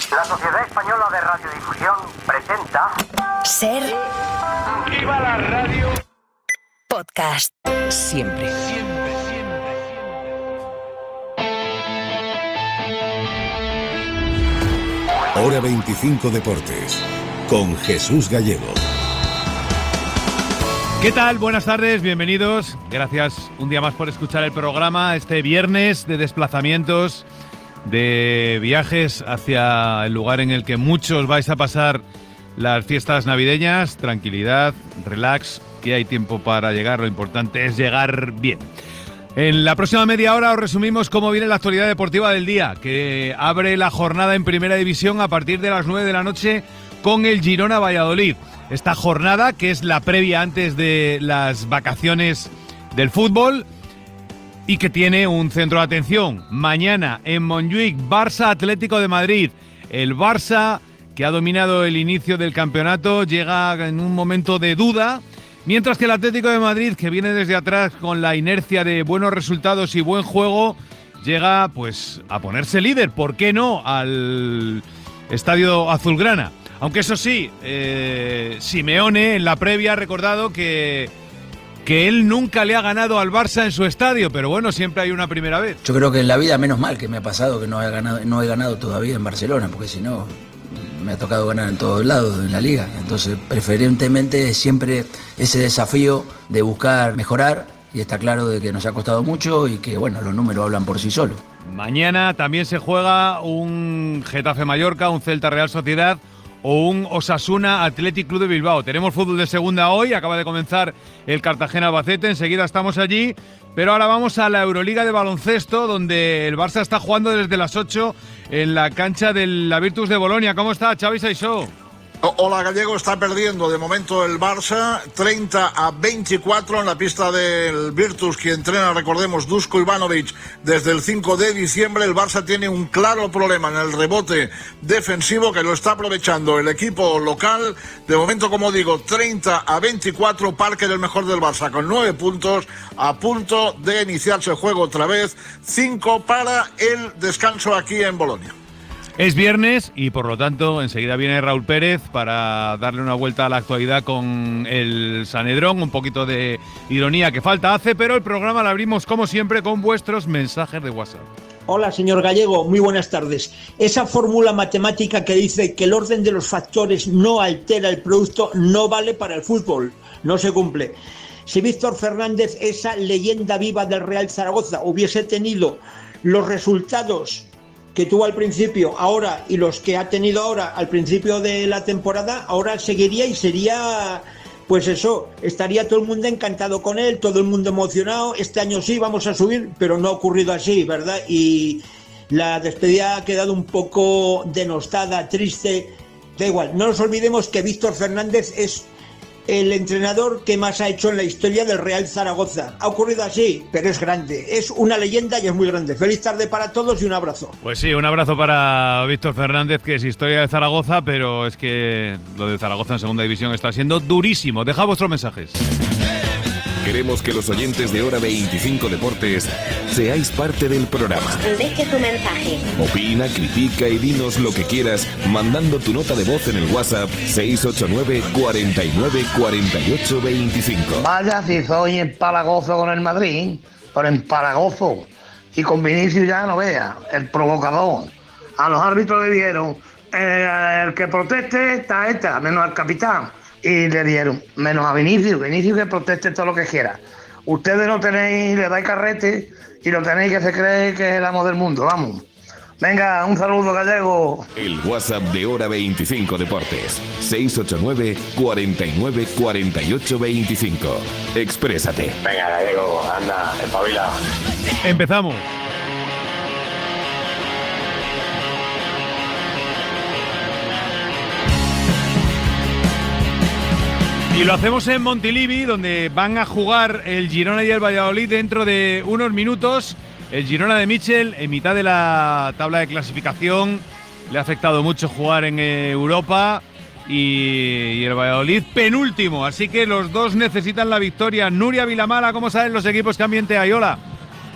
La Sociedad Española de Radiodifusión presenta... Ser... ¡Viva la radio! Podcast. Siempre. Hora 25 Deportes, con Jesús Gallego. ¿Qué tal? Buenas tardes, bienvenidos. Gracias un día más por escuchar el programa este viernes de desplazamientos, de viajes hacia el lugar en el que muchos vais a pasar las fiestas navideñas. Tranquilidad, relax, que hay tiempo para llegar, lo importante es llegar bien. En la próxima media hora os resumimos cómo viene la actualidad deportiva del día, que abre la jornada en Primera División a partir de las 9 de la noche con el Girona Valladolid. Esta jornada, que es la previa antes de las vacaciones del fútbol y que tiene un centro de atención. Mañana en Montjuic, Barça Atlético de Madrid. El Barça, que ha dominado el inicio del campeonato, llega en un momento de duda, mientras que el Atlético de Madrid, que viene desde atrás con la inercia de buenos resultados y buen juego, llega pues a ponerse líder, ¿por qué no?, al Estadio Azulgrana. Aunque eso sí, Simeone en la previa ha recordado que él nunca le ha ganado al Barça en su estadio, pero bueno, siempre hay una primera vez. Yo creo que en la vida, menos mal que me ha pasado que no he ganado todavía en Barcelona, porque si no, me ha tocado ganar en todos lados en la liga. Entonces, preferentemente siempre ese desafío de buscar mejorar, y está claro de que nos ha costado mucho y que, bueno, los números hablan por sí solos. Mañana también se juega un Getafe Mallorca, un Celta Real Sociedad o un Osasuna Athletic Club de Bilbao. Tenemos fútbol de segunda hoy, acaba de comenzar el Cartagena Albacete, enseguida estamos allí, pero ahora vamos a la Euroliga de baloncesto, donde el Barça está jugando desde las 8 en la cancha de la Virtus de Bolonia. ¿Cómo está, Xavi Saissó? Hola, Gallego. Está perdiendo de momento el Barça 30-24 en la pista del Virtus, que entrena, recordemos, Dusko Ivanovic desde el 5 de diciembre. El Barça tiene un claro problema en el rebote defensivo, que lo está aprovechando el equipo local. De momento, como digo, 30-24, Parker el mejor del Barça con 9 puntos, a punto de iniciarse el juego otra vez. 5 para el descanso aquí en Bolonia. Es viernes y por lo tanto enseguida viene Raúl Pérez para darle una vuelta a la actualidad con el Sanedrón, un poquito de ironía que falta hace, pero el programa lo abrimos como siempre con vuestros mensajes de WhatsApp. Hola, señor Gallego, muy buenas tardes. Esa fórmula matemática que dice que el orden de los factores no altera el producto no vale para el fútbol, no se cumple. Si Víctor Fernández, esa leyenda viva del Real Zaragoza, hubiese tenido los resultados que tuvo al principio, ahora, y los que ha tenido ahora al principio de la temporada, ahora seguiría y sería, pues eso, estaría todo el mundo encantado con él, todo el mundo emocionado. Este año sí vamos a subir, pero no ha ocurrido así, ¿verdad? Y la despedida ha quedado un poco denostada, triste. Da igual, no nos olvidemos que Víctor Fernández es el entrenador que más ha hecho en la historia del Real Zaragoza. Ha ocurrido así, pero es grande. Es una leyenda y es muy grande. Feliz tarde para todos y un abrazo. Pues sí, un abrazo para Víctor Fernández, que es historia de Zaragoza, pero es que lo de Zaragoza en segunda división está siendo durísimo. Dejad vuestros mensajes. Queremos que los oyentes de Hora 25 Deportes seáis parte del programa. Deje tu mensaje. Opina, critica y dinos lo que quieras mandando tu nota de voz en el WhatsApp 689 49 48 25. Vaya si soy empalagoso con el Madrid, pero empalagoso. Y con Vinicius ya no vea, el provocador. A los árbitros le dieron, el que proteste está, menos al capitán. Y le dieron, menos a Vinicius que proteste todo lo que quiera. Ustedes lo tenéis, le dais carrete y lo tenéis que se cree que es el amo del mundo, vamos. Venga, un saludo, Gallego. El WhatsApp de Hora 25 Deportes, 689 49 48 25. Exprésate. Venga, Gallego, anda, espabila. Empezamos. Y lo hacemos en Montilivi, donde van a jugar el Girona y el Valladolid dentro de unos minutos. El Girona de Michel, en mitad de la tabla de clasificación, le ha afectado mucho jugar en Europa. Y el Valladolid penúltimo, así que los dos necesitan la victoria. Nuria Vilamala, ¿cómo saben los equipos que ambiente hay? Hola.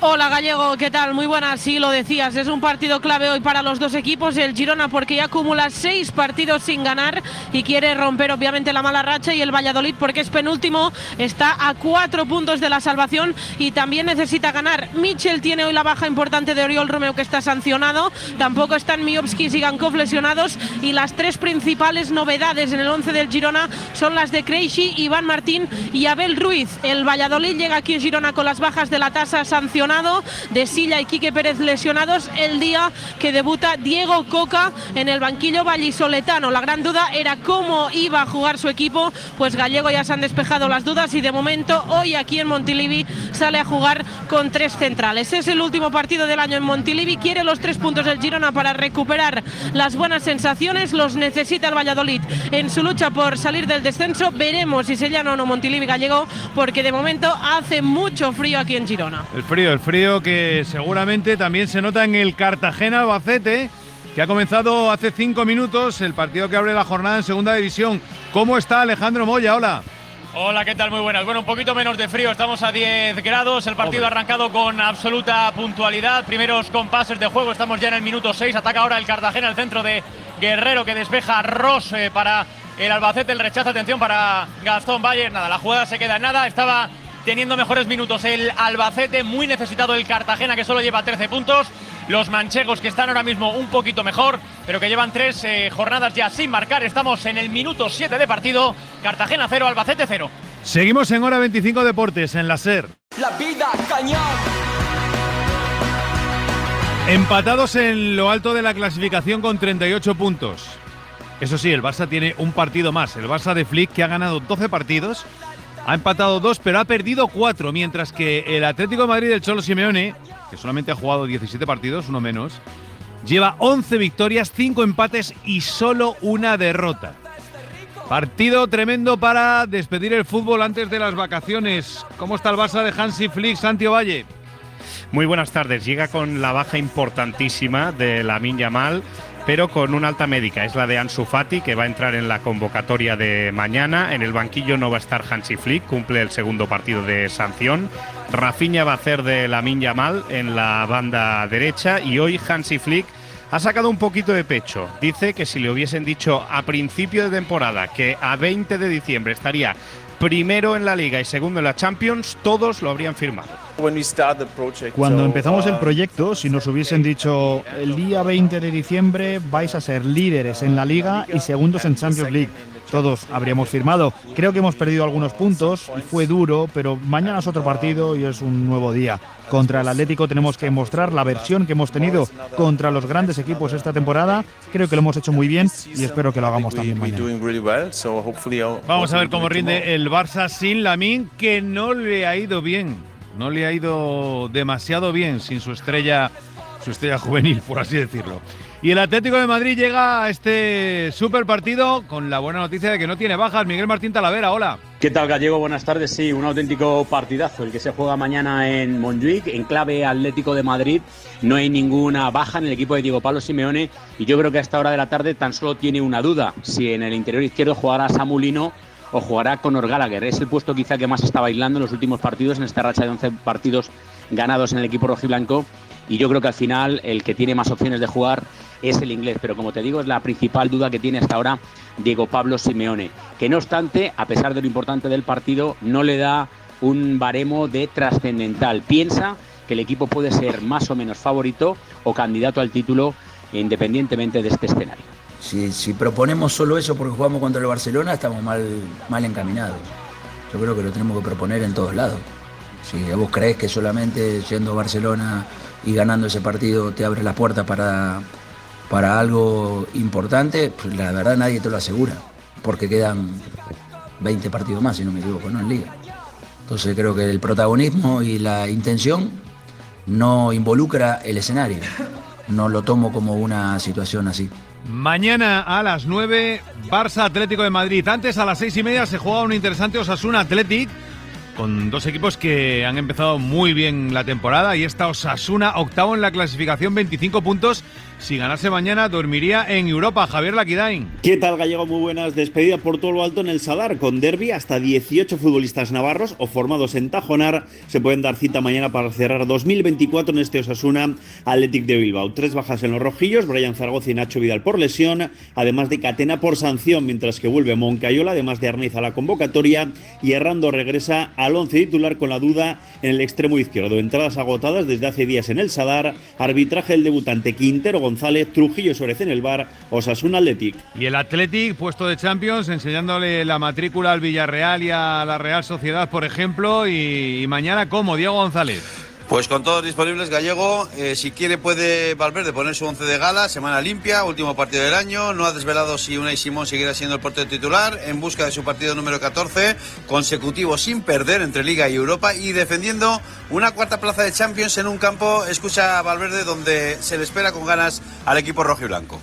Hola Gallego, ¿qué tal? Muy buenas, sí, lo decías, es un partido clave hoy para los dos equipos, el Girona porque ya acumula 6 partidos sin ganar y quiere romper obviamente la mala racha, y el Valladolid porque es penúltimo, está a 4 puntos de la salvación y también necesita ganar. Michel tiene hoy la baja importante de Oriol Romeu, que está sancionado, tampoco están Miovskis y Gankov lesionados, y las 3 principales novedades en el 11 del Girona son las de Krejci, Iván Martín y Abel Ruiz. El Valladolid llega aquí en Girona con las bajas de la Tasa sancionado, de Silla y Quique Pérez lesionados, el día que debuta Diego Coca en el banquillo vallisoletano. La gran duda era cómo iba a jugar su equipo, pues Gallego ya se han despejado las dudas y de momento hoy aquí en Montilivi sale a jugar con 3 centrales. Es el último partido del año en Montilivi, quiere los 3 puntos del Girona para recuperar las buenas sensaciones, los necesita el Valladolid en su lucha por salir del descenso. Veremos si se llama o no Montilivi, Gallego, porque de momento hace mucho frío aquí en Girona. El frío que seguramente también se nota en el Cartagena-Albacete, que ha comenzado hace 5 minutos el partido que abre la jornada en segunda división. ¿Cómo está Alejandro Moya? Hola. Hola, ¿qué tal? Muy buenas. Bueno, un poquito menos de frío, estamos a 10 grados, el partido ha arrancado con absoluta puntualidad, primeros compases de juego, estamos ya en el minuto 6, ataca ahora el Cartagena, el centro de Guerrero que despeja Ross para el Albacete, el rechazo, atención para Gastón Bayer, nada, la jugada se queda en nada, estaba teniendo mejores minutos el Albacete, muy necesitado el Cartagena que solo lleva 13 puntos, los manchegos que están ahora mismo un poquito mejor, pero que llevan 3 jornadas ya sin marcar. Estamos en el minuto 7 de partido, Cartagena 0, Albacete 0. Seguimos en Hora 25 Deportes, en la SER. La vida cañón. Empatados en lo alto de la clasificación con 38 puntos. Eso sí, el Barça tiene un partido más, el Barça de Flick, que ha ganado 12 partidos, ha empatado 2, pero ha perdido 4, mientras que el Atlético de Madrid del Cholo Simeone, que solamente ha jugado 17 partidos, uno menos, lleva 11 victorias, 5 empates y solo una derrota. Partido tremendo para despedir el fútbol antes de las vacaciones. ¿Cómo está el Barça de Hansi Flick, Santi Ovalle? Muy buenas tardes. Llega con la baja importantísima de Lamine Yamal, pero con una alta médica. Es la de Ansu Fati, que va a entrar en la convocatoria de mañana. En el banquillo no va a estar Hansi Flick, cumple el segundo partido de sanción. Rafinha va a hacer de Lamine Yamal en la banda derecha, y hoy Hansi Flick ha sacado un poquito de pecho. Dice que si le hubiesen dicho a principio de temporada que a 20 de diciembre estaría primero en la Liga y segundo en la Champions, todos lo habrían firmado. Cuando empezamos el proyecto, si nos hubiesen dicho el día 20 de diciembre vais a ser líderes en la Liga y segundos en Champions League, todos habríamos firmado. Creo que hemos perdido algunos puntos y fue duro, pero mañana es otro partido y es un nuevo día. Contra el Atlético tenemos que mostrar la versión que hemos tenido contra los grandes equipos esta temporada. Creo que lo hemos hecho muy bien y espero que lo hagamos también mañana. Vamos a ver cómo rinde el Barça sin Lamine, que no le ha ido bien. No le ha ido demasiado bien sin su estrella juvenil, por así decirlo. Y el Atlético de Madrid llega a este super partido con la buena noticia de que no tiene bajas. Miguel Martín Talavera, hola. ¿Qué tal, Gallego? Buenas tardes. Sí, un auténtico partidazo el que se juega mañana en Montjuic, en clave Atlético de Madrid. No hay ninguna baja en el equipo de Diego Pablo Simeone y yo creo que a esta hora de la tarde tan solo tiene una duda: si en el interior izquierdo jugará Samu Lino o jugará Conor Gallagher. Es el puesto quizá que más está bailando en los últimos partidos, en esta racha de 11 partidos ganados en el equipo rojiblanco, y yo creo que al final el que tiene más opciones de jugar es el inglés, pero como te digo, es la principal duda que tiene hasta ahora Diego Pablo Simeone, que no obstante, a pesar de lo importante del partido, no le da un baremo de trascendental. Piensa que el equipo puede ser más o menos favorito o candidato al título independientemente de este escenario. Si proponemos solo eso porque jugamos contra el Barcelona, estamos mal encaminados. Yo creo que lo tenemos que proponer en todos lados. Si vos creés que solamente siendo a Barcelona y ganando ese partido te abre la puerta para algo importante, pues la verdad nadie te lo asegura, porque quedan 20 partidos más, si no me equivoco, ¿no? En Liga. Entonces creo que el protagonismo y la intención no involucra el escenario. No lo tomo como una situación así. Mañana a las 9, Barça Atlético de Madrid. Antes, a las 6:30, se juega un interesante Osasuna Athletic, con dos equipos que han empezado muy bien la temporada. Y está Osasuna, octavo en la clasificación, 25 puntos, si ganase mañana dormiría en Europa. Javier Laquidain. ¿Qué tal, Gallego? Muy buenas. Despedida por todo lo alto en el Sadar, con derbi. Hasta 18 futbolistas navarros o formados en Tajonar se pueden dar cita mañana para cerrar 2024 en este Osasuna Athletic de Bilbao. 3 bajas en los rojillos, Brian Zaragoza y Nacho Vidal por lesión, además de Catena por sanción, mientras que vuelve Moncayola, además de Arniz a la convocatoria, y Errando regresa al 11 titular con la duda en el extremo izquierdo. Entradas agotadas desde hace días en el Sadar, arbitraje del debutante Quintero González, Trujillo Suárez en el bar, Osasuna Athletic. Y el Athletic, puesto de Champions, enseñándole la matrícula al Villarreal y a la Real Sociedad, por ejemplo, y mañana, ¿cómo? Diego González. Pues con todos disponibles, Gallego, si quiere puede Valverde poner su 11 de gala, semana limpia, último partido del año, no ha desvelado si Unai Simón seguirá siendo el portero titular, en busca de su partido número 14, consecutivo sin perder entre Liga y Europa, y defendiendo una cuarta plaza de Champions en un campo, escucha a Valverde, donde se le espera con ganas al equipo rojo y blanco.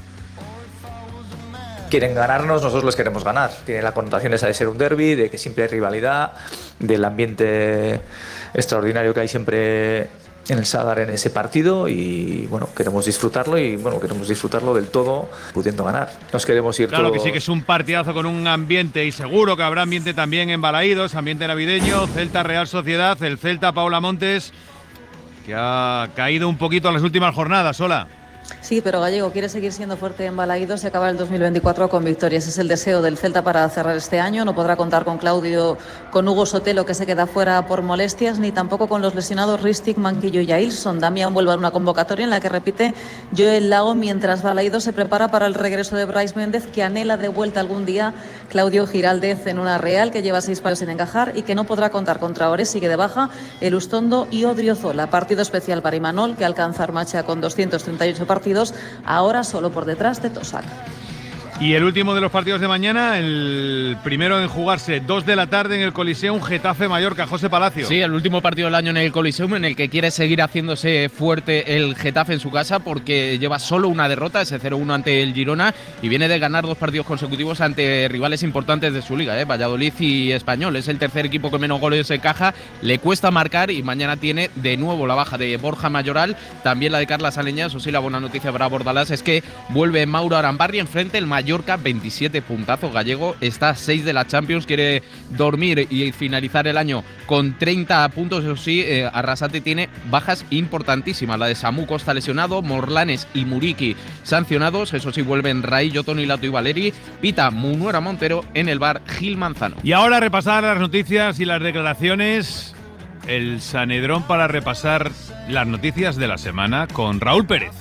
Quieren ganarnos, nosotros les queremos ganar. Tiene la connotación esa de ser un derbi, de que siempre hay rivalidad, del ambiente extraordinario que hay siempre en el Sadar en ese partido, y bueno, queremos disfrutarlo, y bueno, queremos disfrutarlo del todo pudiendo ganar. Nos queremos ir Claro todos... que sí, que es un partidazo con un ambiente, y seguro que habrá ambiente también en Balaídos, ambiente navideño. Celta Real Sociedad, el Celta Paula Montes, que ha caído un poquito en las últimas jornadas. Hola. Sí, pero Gallego quiere seguir siendo fuerte en Balaídos y acabar el 2024 con victorias. Es el deseo del Celta para cerrar este año. No podrá contar con Hugo Sotelo, que se queda fuera por molestias, ni tampoco con los lesionados Ristic, Manquillo y Ailson. Damián vuelve a una convocatoria en la que repite Joel Lago, mientras Balaídos se prepara para el regreso de Brais Méndez, que anhela de vuelta algún día Claudio Giraldez en una Real, que lleva 6 palos sin encajar y que no podrá contar contra Ores. Sigue de baja el Ustondo y Odriozola. Partido especial para Imanol, que alcanza Armacha con 238 partidos, ahora solo por detrás de Tosac. Y el último de los partidos de mañana, el primero en jugarse, 2 de la tarde en el Coliseum, Getafe-Mallorca. José Palacio. Sí, el último partido del año en el Coliseum, en el que quiere seguir haciéndose fuerte el Getafe en su casa, porque lleva solo una derrota, ese 0-1 ante el Girona, y viene de ganar 2 partidos consecutivos ante rivales importantes de su liga, Valladolid y Español. Es el tercer equipo que menos goles encaja, le cuesta marcar, y mañana tiene de nuevo la baja de Borja Mayoral, también la de Carla Saleña. Eso sí, la buena noticia para Bordalás es que vuelve Mauro Arambarri enfrente, el Mallorca, 27 puntazos. Gallego está a 6 de la Champions, quiere dormir y finalizar el año con 30 puntos. Eso sí, Arrasate tiene bajas importantísimas, la de Samu Costa lesionado, Morlanes y Muriqui sancionados. Eso sí, vuelven Raí, Toni Lato y Valeri, pita Munuera Montero, en el bar Gil Manzano. Y ahora repasar las noticias y las declaraciones, el Sanedrón, para repasar las noticias de la semana con Raúl Pérez.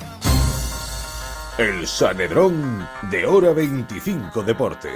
El Sanedrón de Hora 25 Deportes.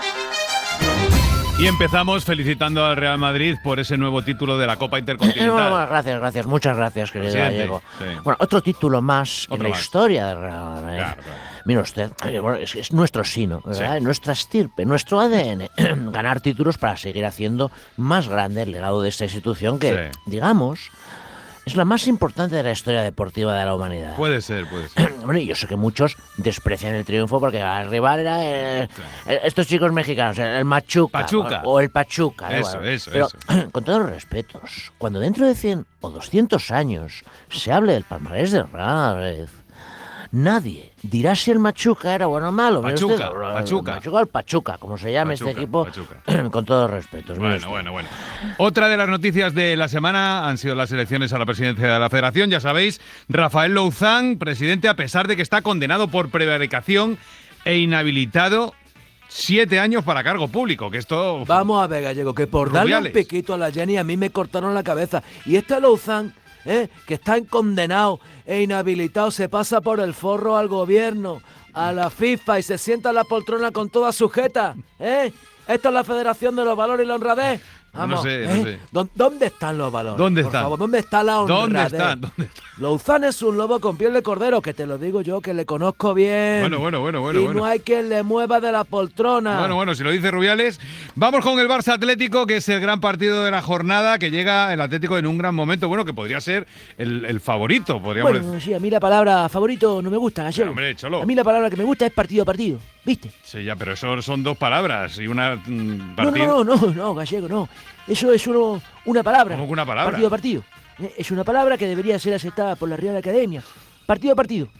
Y empezamos felicitando al Real Madrid por ese nuevo título de la Copa Intercontinental. Bueno, gracias, muchas gracias, querido Gallego. Sí. Bueno, otro título más Otro en la más. historia del Real Madrid. Claro. Mira usted, bueno, es nuestro sino, ¿verdad? Sí. Nuestra estirpe, nuestro ADN. Ganar títulos para seguir haciendo más grande el legado de esta institución que, digamos, es la más importante de la historia deportiva de la humanidad. Puede ser. Bueno, y yo sé que muchos desprecian el triunfo porque el rival era estos chicos mexicanos, el Machuca. O el Pachuca. Eso. Pero, con todos los respetos, cuando dentro de 100 o 200 años se hable del palmarés del Real Madrid, nadie dirá si el Machuca era bueno o malo. Pachuca. O el Pachuca, como se llame este equipo, con todos los respetos. Bueno. Otra de las noticias de la semana han sido las elecciones a la presidencia de la Federación. Ya sabéis, Rafael Louzán, presidente, a pesar de que está condenado por prevaricación e inhabilitado 7 años para cargo público, que esto... Vamos a ver, Gallego, que por darle un piquito a la Jenny a mí me cortaron la cabeza. Y este Louzán, que está condenado e inhabilitado, se pasa por el forro al gobierno, a la FIFA, y se sienta en la poltrona con toda sujeta. ¿Esto es la Federación de los Valores y la Honradez? Vamos, no sé. ¿Dónde están los valores? ¿Dónde Por están? favor, ¿dónde está la honradez? ¿Dónde están? Louzán es un lobo con piel de cordero, que te lo digo yo, que le conozco bien. Bueno. Y no hay quien le mueva de la poltrona. Bueno, si lo dice Rubiales. Vamos con el Barça Atlético, que es el gran partido de la jornada, que llega el Atlético en un gran momento, bueno, que podría ser el favorito, podríamos decir. Bueno, sí, a mí la palabra favorito no me gusta, Gallego. Hombre, Cholo. A mí la palabra que me gusta es partido a partido, ¿viste? Sí, ya, pero eso son 2 palabras y una partido. No, Gallego, no. Eso es una palabra. ¿Cómo que una palabra? Partido a partido. Es una palabra que debería ser aceptada por la Real Academia. Partido a partido.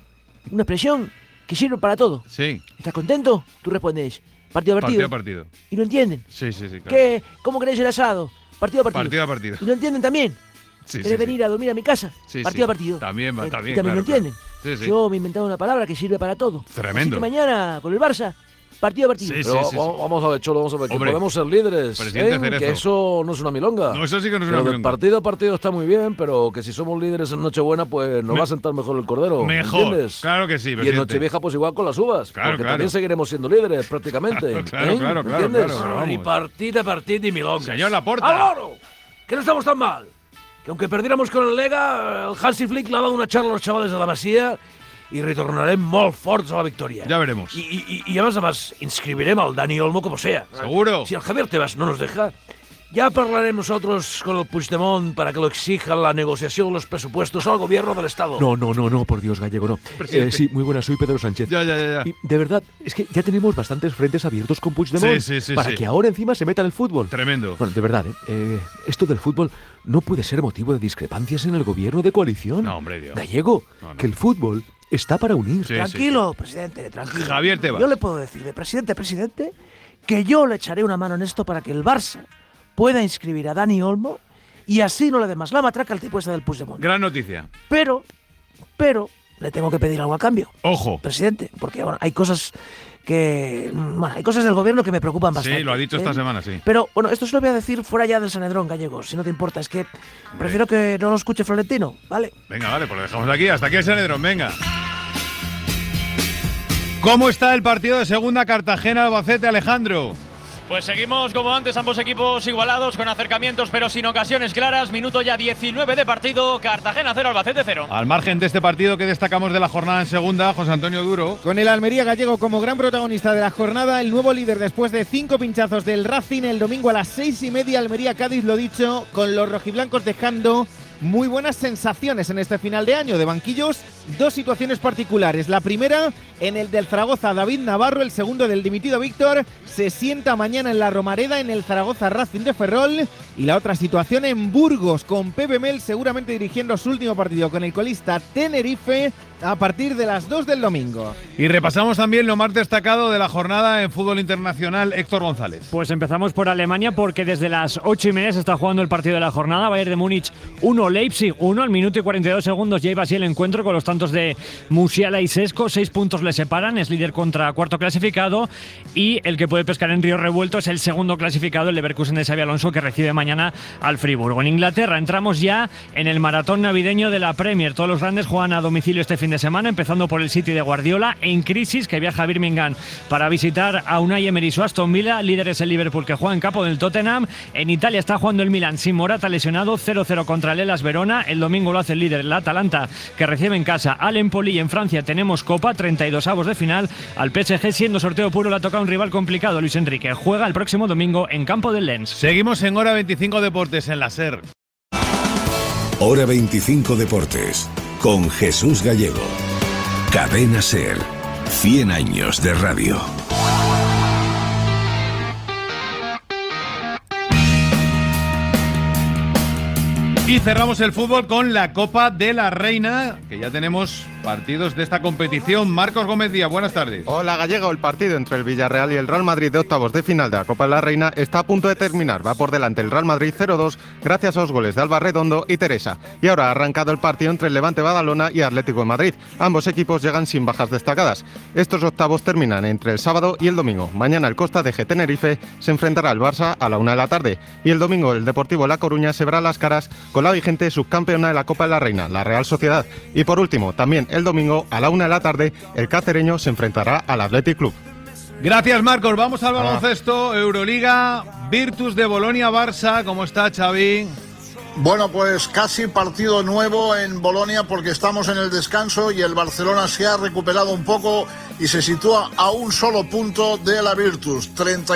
una expresión que sirve para todo. Sí. ¿Estás contento? Tú respondes, partido a partido. Partido a partido. ¿Y lo entienden? Sí, claro. ¿Cómo queréis el asado? Partido a partido. Partido a partido. ¿Y lo entienden también? ¿Querés venir a dormir a mi casa? Partido a partido. También va, también lo entienden. Claro. Sí. Yo me he inventado una palabra que sirve para todo. Tremendo. Así que mañana, con el Barça, partido a partido. Vamos a ver, Cholo, vamos a ver, que Hombre, podemos ser líderes, que eso no es una milonga. No, eso sí que no es pero una de milonga. partido a partido está muy bien, pero que si somos líderes en Nochebuena, pues nos va a sentar mejor el cordero. Mejor, ¿entiendes? claro que sí, Y en presidente. Nochevieja, pues igual con las uvas, Claro, porque claro. también seguiremos siendo líderes prácticamente. Claro, ¿entiendes? claro. Ni partido a partido ni milonga. Señor Laporta. ¡Álvaro! Que no estamos tan mal. Que aunque perdiéramos con el Lega, el Hansi Flick le ha dado una charla a los chavales de la Masía i retornarem molt forts a la victòria. Ya veremos. Y además inscribiremos al Dani Olmo como sea. Seguro. Si el Javier Tebas no nos deja, ya hablaremos nosotros con el Puigdemont para que lo exija la negociación de los presupuestos al gobierno del Estado. No, por Dios, Gallego, no. Sí, muy buena, soy Pedro Sánchez. Ya. Y de verdad, es que ya tenemos bastantes frentes abiertos con Puigdemont Sí, para que ahora encima se meta en el fútbol. Tremendo. Bueno, de verdad, esto del fútbol no puede ser motivo de discrepancias en el gobierno de coalición. No, hombre, Dios. Gallego, que el fútbol está para unir. Tranquilo, presidente, tranquilo. Javier Tebas. Yo le puedo decir, presidente, que yo le echaré una mano en esto para que el Barça pueda inscribir a Dani Olmo y así no le dé más la matraca al tipo ese del Puigdemont. Gran noticia. Pero, le tengo que pedir algo a cambio. Ojo. Presidente, porque hay cosas hay cosas del gobierno que me preocupan bastante. Sí, lo ha dicho esta semana, sí. Pero, bueno, esto se lo voy a decir fuera ya del Sanedrón, Gallego, si no te importa. Es que prefiero que no lo escuche Florentino, ¿vale? Venga, vale, pues lo dejamos aquí. Hasta aquí el Sanedrón, venga. ¿Cómo está el partido de segunda Cartagena-Albacete, Alejandro? Pues seguimos como antes, ambos equipos igualados, con acercamientos pero sin ocasiones claras. Minuto ya 19 de partido, Cartagena 0, Albacete 0. Al margen de este partido que destacamos de la jornada en segunda, José Antonio Duro. Con el Almería Gallego como gran protagonista de la jornada, el nuevo líder después de 5 pinchazos del Racing el domingo a las 6:30, Almería-Cádiz, lo dicho, con los rojiblancos dejando muy buenas sensaciones en este final de año. De banquillos, dos situaciones particulares. La primera, en el del Zaragoza, David Navarro, el segundo del dimitido Víctor, se sienta mañana en la Romareda en el Zaragoza Racing de Ferrol. Y la otra situación en Burgos, con Pepe Mel seguramente dirigiendo su último partido con el colista Tenerife a partir de las 2 del domingo. Y repasamos también lo más destacado de la jornada en fútbol internacional, Héctor González. Pues empezamos por Alemania, porque desde las 8:30 se está jugando el partido de la jornada. Bayern de Múnich 1, Leipzig 1, al minuto y 42 segundos ya iba así el encuentro con los tantos de Musiala y Sesco. 6 puntos le separan, es líder contra cuarto clasificado, y el que puede pescar en río revuelto es el segundo clasificado, el Leverkusen de Xabi Alonso, que recibe mañana al Friburgo. En Inglaterra entramos ya en el maratón navideño de la Premier. Todos los grandes juegan a domicilio este fin de semana, empezando por el City de Guardiola, en crisis, que viaja a Birmingham para visitar a Unai Emery y su Aston Villa. Líder es el Liverpool, que juega en campo del Tottenham. En Italia está jugando el Milan sin Morata lesionado, 0-0 contra el Hellas Verona. El domingo lo hace el líder, el Atalanta, que recibe en casa al Empoli. Y en Francia tenemos Copa, 32avos de final. Al PSG, siendo sorteo puro, le ha tocado un rival complicado, Luis Enrique. Juega el próximo domingo en campo del Lens. Seguimos en Hora 25 Deportes en la SER. Hora 25 Deportes con Jesús Gallego. Cadena SER. 100 años de radio. Y cerramos el fútbol con la Copa de la Reina, que ya tenemos partidos de esta competición. Marcos Gómez Díaz, buenas tardes. Hola Gallego, el partido entre el Villarreal y el Real Madrid de octavos de final de la Copa de la Reina está a punto de terminar. Va por delante el Real Madrid 0-2 gracias a los goles de Alba Redondo y Teresa. Y ahora ha arrancado el partido entre el Levante Badalona y Atlético de Madrid. Ambos equipos llegan sin bajas destacadas. Estos octavos terminan entre el sábado y el domingo. Mañana el Costa de Tenerife se enfrentará al Barça a la 1 de la tarde. Y el domingo el Deportivo La Coruña se verá las caras con la vigente subcampeona de la Copa de la Reina, la Real Sociedad. Y por último, también el domingo a la 1 de la tarde, el cacereño se enfrentará al Athletic Club. Gracias, Marcos. Vamos al baloncesto. Euroliga, Virtus de Bolonia-Barça. ¿Cómo está, Xavi? Bueno, pues casi partido nuevo en Bolonia, porque estamos en el descanso y el Barcelona se ha recuperado un poco y se sitúa a un solo punto de la Virtus.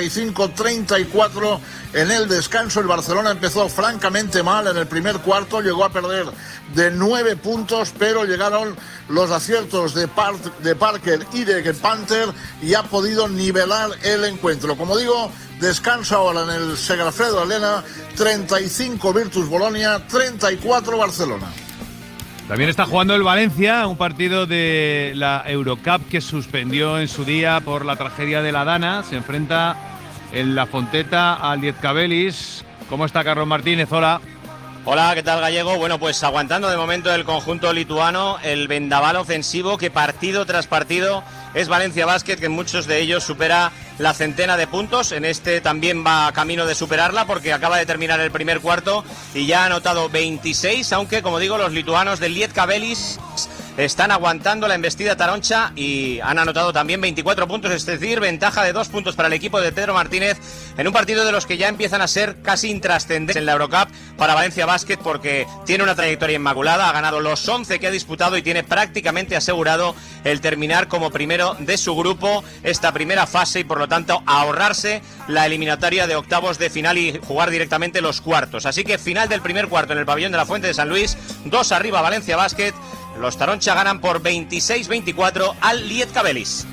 35-34 en el descanso. El Barcelona empezó francamente mal en el primer cuarto, llegó a perder de 9 puntos, pero llegaron los aciertos de Parker y de Panther y ha podido nivelar el encuentro. Como digo, descansa ahora en el Segafredo Arena. 35 Virtus Bolonia, 34 Barcelona. También está jugando el Valencia, un partido de la Eurocup que suspendió en su día por la tragedia de la Dana. Se enfrenta en la Fonteta al Lietkabelis. ¿Cómo está Carlos Martínez? Hola. Hola, ¿qué tal, Gallego? Bueno, pues aguantando de momento el conjunto lituano, el vendaval ofensivo que partido tras partido es Valencia Basket, que en muchos de ellos supera la centena de puntos. En este también va camino de superarla porque acaba de terminar el primer cuarto y ya ha anotado 26, aunque, como digo, los lituanos del Lietkabelis están aguantando la embestida taroncha y han anotado también 24 puntos, es decir, ventaja de 2 puntos para el equipo de Pedro Martínez en un partido de los que ya empiezan a ser casi intrascendentes en la Eurocup para Valencia Basket, porque tiene una trayectoria inmaculada, ha ganado los 11 que ha disputado y tiene prácticamente asegurado el terminar como primero de su grupo esta primera fase y por lo tanto ahorrarse la eliminatoria de octavos de final y jugar directamente los cuartos. Así que final del primer cuarto en el pabellón de la Fuente de San Luis, 2 arriba Valencia Basket. Los taroncha ganan por 26-24 al Lietkabelis.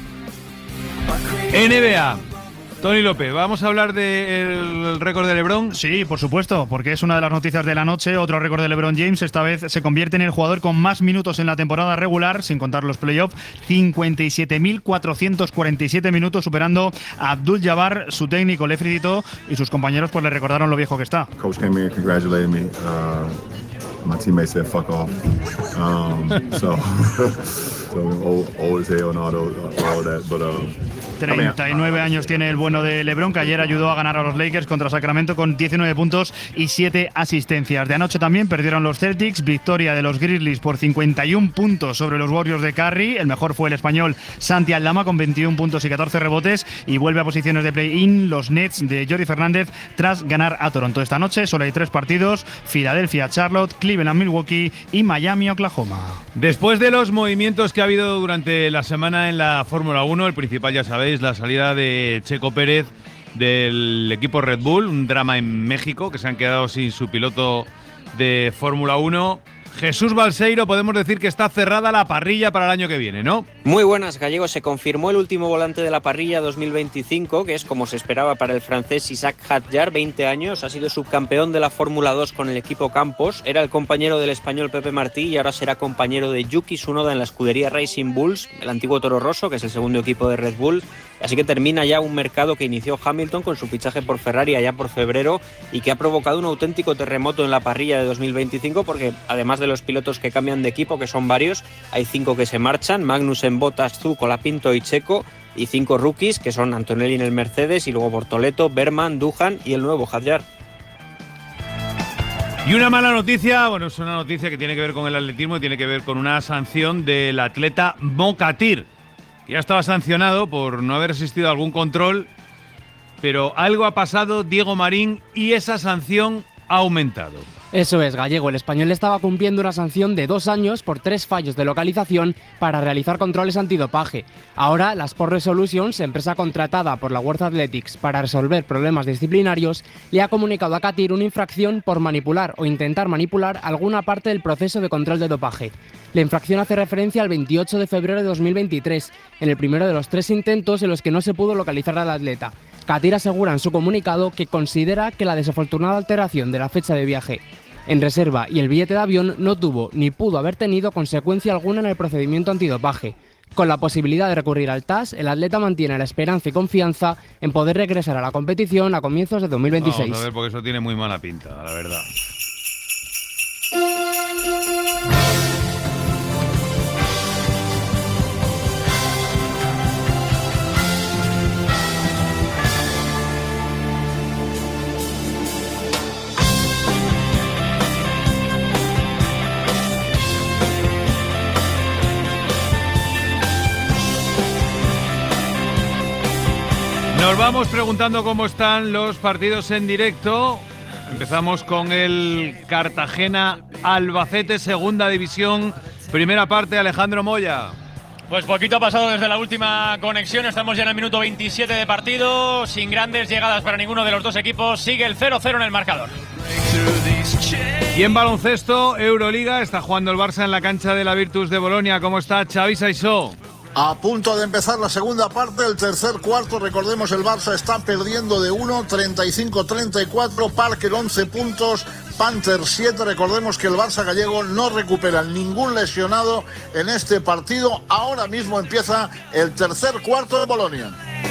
NBA. Tony López, ¿vamos a hablar del récord de LeBron? Sí, por supuesto, porque es una de las noticias de la noche. Otro récord de LeBron James, esta vez se convierte en el jugador con más minutos en la temporada regular, sin contar los playoffs, 57.447 minutos, superando a Abdul-Jabbar. Su técnico le felicitó y sus compañeros pues le recordaron lo viejo que está. Coach came here, congratulated me. My teammates said fuck off. So always hell and all that, but 39 años tiene el bueno de LeBron, que ayer ayudó a ganar a los Lakers contra Sacramento con 19 puntos y 7 asistencias. De anoche también perdieron los Celtics, victoria de los Grizzlies por 51 puntos sobre los Warriors de Curry. El mejor fue el español Santi Aldama con 21 puntos y 14 rebotes, y vuelve a posiciones de play-in los Nets de Jordi Fernández tras ganar a Toronto. Esta noche solo hay 3 partidos: Filadelfia, Charlotte, Cleveland, Milwaukee y Miami, Oklahoma. Después de los movimientos que ha habido durante la semana en la Fórmula 1, el principal, ya sabéis, la salida de Checo Pérez del equipo Red Bull, un drama en México, que se han quedado sin su piloto de Fórmula 1. Jesús Balseiro, podemos decir que está cerrada la parrilla para el año que viene, ¿no? Muy buenas, Gallego. Se confirmó el último volante de la parrilla 2025, que es como se esperaba para el francés Isaac Hadjar, 20 años. Ha sido subcampeón de la Fórmula 2 con el equipo Campos. Era el compañero del español Pepe Martí y ahora será compañero de Yuki Tsunoda en la escudería Racing Bulls, el antiguo Toro Rosso, que es el segundo equipo de Red Bull. Así que termina ya un mercado que inició Hamilton con su fichaje por Ferrari allá por febrero y que ha provocado un auténtico terremoto en la parrilla de 2025, porque además de los pilotos que cambian de equipo, que son varios, hay 5 que se marchan: Magnussen, Bottas, Zhou, Colapinto y Checo, y 5 rookies, que son Antonelli en el Mercedes y luego Bortoleto, Berman, Duhan y el nuevo Hadjar. Y una mala noticia, bueno, es una noticia que tiene que ver con el atletismo y tiene que ver con una sanción del atleta Mokatir. Ya estaba sancionado por no haber asistido a algún control, pero algo ha pasado, Diego Marín, y esa sanción ha aumentado. Eso es, Gallego. El español estaba cumpliendo una sanción de 2 años por 3 fallos de localización para realizar controles antidopaje. Ahora, la Sport Resolutions, empresa contratada por la World Athletics para resolver problemas disciplinarios, le ha comunicado a Katir una infracción por manipular o intentar manipular alguna parte del proceso de control de dopaje. La infracción hace referencia al 28 de febrero de 2023, en el primero de los 3 intentos en los que no se pudo localizar al atleta. Katir asegura en su comunicado que considera que la desafortunada alteración de la fecha de viaje en reserva y el billete de avión no tuvo ni pudo haber tenido consecuencia alguna en el procedimiento antidopaje. Con la posibilidad de recurrir al TAS, el atleta mantiene la esperanza y confianza en poder regresar a la competición a comienzos de 2026. Vamos a ver, porque eso tiene muy mala pinta, la verdad. Nos vamos preguntando cómo están los partidos en directo. Empezamos con el Cartagena-Albacete, segunda división, primera parte, Alejandro Moya. Pues poquito ha pasado desde la última conexión, estamos ya en el minuto 27 de partido, sin grandes llegadas para ninguno de los dos equipos, sigue el 0-0 en el marcador. Y en baloncesto, Euroliga, está jugando el Barça en la cancha de la Virtus de Bolonia. ¿Cómo está Xavi Saissó? A punto de empezar la segunda parte, el tercer cuarto. Recordemos, el Barça está perdiendo de 1, 35-34. Parker 11 puntos, Panthers 7. Recordemos que el Barça gallego no recupera ningún lesionado en este partido. Ahora mismo empieza el tercer cuarto de Bolonia.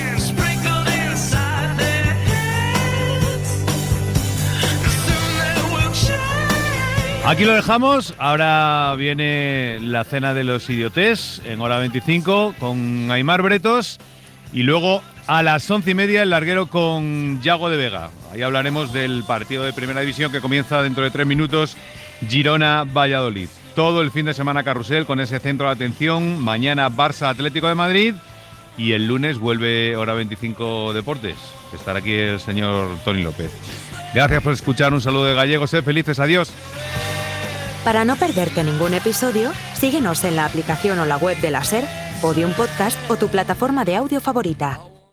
Aquí lo dejamos, ahora viene la cena de los idiotés en hora 25 con Aimar Bretos y luego a las 11:30 el larguero con Yago de Vega. Ahí hablaremos del partido de Primera División que comienza dentro de 3 minutos, Girona-Valladolid. Todo el fin de semana carrusel con ese centro de atención, mañana Barça Atlético de Madrid y el lunes vuelve hora 25 Deportes. Estará aquí el señor Tony López. Gracias por escuchar, un saludo de Gallegos, sed felices, adiós. Para no perderte ningún episodio, síguenos en la aplicación o la web de la SER, Podium Podcast o tu plataforma de audio favorita.